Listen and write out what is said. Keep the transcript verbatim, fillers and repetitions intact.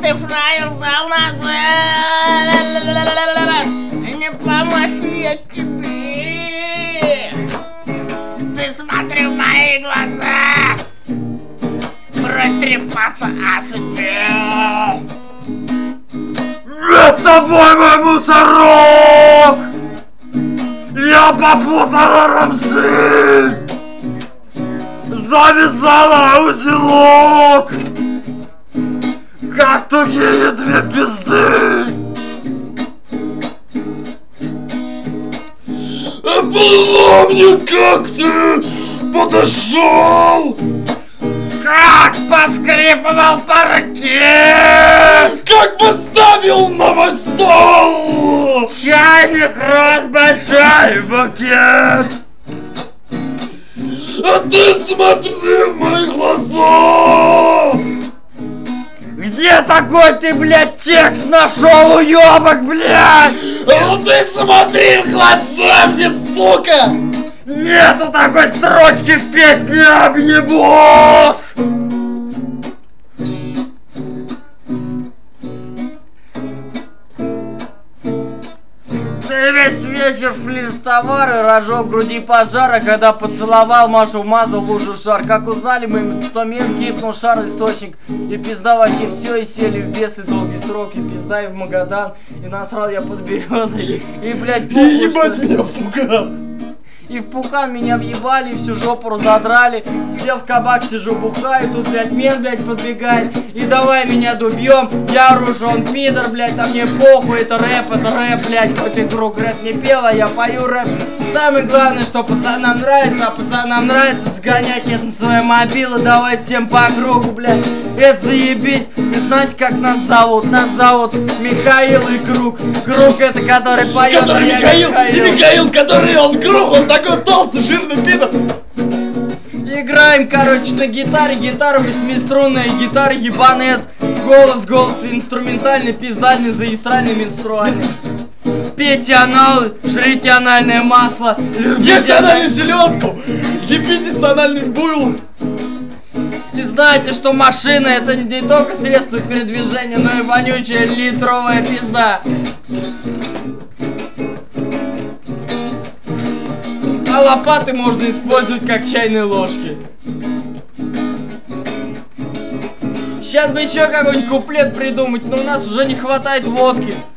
ты фраер сдал назад. Не помощи я тебе. Ты смотри в мои глаза. Брось трепаться о судьбе. Я с тобой, мой мусорок! Я попутала рамсы! Завязала узелок! Как тугие две пизды! А помню, как ты подошел! Как поскрипывал паркет! Как поставил на мой стол! Чайник рос большой букет! А ты смотри в мои глаза! Где такой ты, блядь, текст нашел, уёбок, блядь? А ты смотри в глаза мне, сука! Нету такой строчки в песне «Объебос». Ты весь вечер флиртовал и разжег в груди пожара, когда поцеловал Машу, вмазал в лужу шар. Как узнали мы, что мир кипнул, шар источник, и пизда вообще все, и сели в бесы долгий срок, и пизда и в Магадан, и насрал я под березой, и, блядь, похуй, Ебать что... меня в пукан! И в пукан меня въебали, всю жопу разодрали. Сел в кабак, сижу, бухаю, тут, блядь, мент, блядь, подбегает. И давай меня дубьем, я оружен, пидор, блядь, а мне похуй, это рэп, это рэп, блядь. Хоть игру рэп не пела, я пою рэп. Самое главное, что пацанам нравится, а пацанам нравится сгонять это на свои мобилы, давать всем по кругу, блядь. Это заебись, и знаете, как нас зовут? Нас зовут Михаил и Круг. Круг это который поет, Который а Михаил, Михаил. и Михаил, который он круг, он такой толстый, жирный пидор. Играем, короче, на гитаре, гитара восьмиструнная, гитара ебанес, голос, голос инструментальный, пиздальный, заистральный, менструальный. Пейте аналы, жрите анальное масло, любите Ешьте анальную селедку, ебитесь анальным буйлом. И знаете, что машина это не только средство передвижения, но и вонючая литровая пизда. А лопаты можно использовать как чайные ложки. Сейчас бы еще какой-нибудь куплет придумать, но у нас уже не хватает водки.